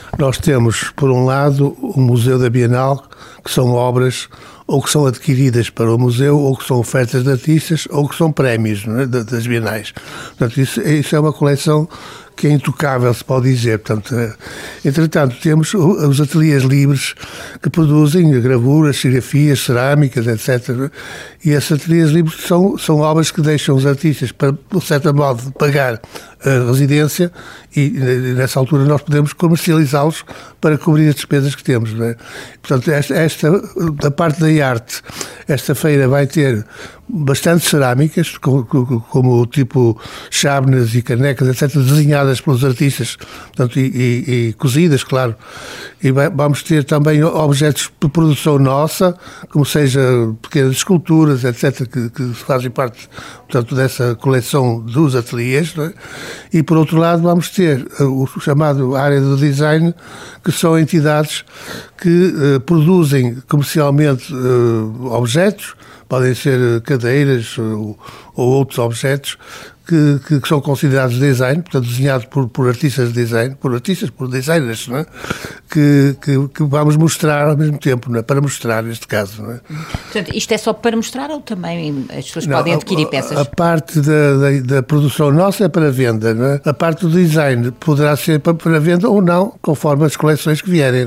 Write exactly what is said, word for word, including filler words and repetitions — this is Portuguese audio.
Nós temos, por um lado, o Museu da Bienal, que são obras ou que são adquiridas para o museu, ou que são ofertas de artistas, ou que são prémios, não é, das bienais. Portanto, isso, isso é uma coleção que é intocável, se pode dizer. Portanto, entretanto, temos os ateliês livres que produzem gravuras, serigrafias, cerâmicas, etcétera. E esses ateliês livres são, são obras que deixam os artistas, para, de certo modo, pagar a residência e, nessa altura, nós podemos comercializá-los para cobrir as despesas que temos. Não é? Portanto, esta, esta, da parte da arte, esta feira vai ter bastante cerâmicas, como, como tipo chávenas e canecas, etcétera, desenhadas pelos artistas, portanto, e, e, e cozidas, claro. E vai, vamos ter também objetos de produção nossa, como seja pequenas esculturas, etcétera, que, que fazem parte, portanto, dessa coleção dos ateliês. Não é? E, por outro lado, vamos ter o chamado área do design, que são entidades que uh, produzem comercialmente uh, objetos, podem ser cadeiras ou, ou outros objetos que, que, que são considerados design, portanto desenhados por, por artistas de design, por artistas, por designers, não é? que, que, que vamos mostrar ao mesmo tempo, não é? Para mostrar neste caso. Não é? Portanto, isto é só para mostrar ou também as pessoas não, podem adquirir a, peças? A parte da, da, da produção nossa é para venda, não é? A parte do design poderá ser para, para venda ou não, conforme as coleções que vierem.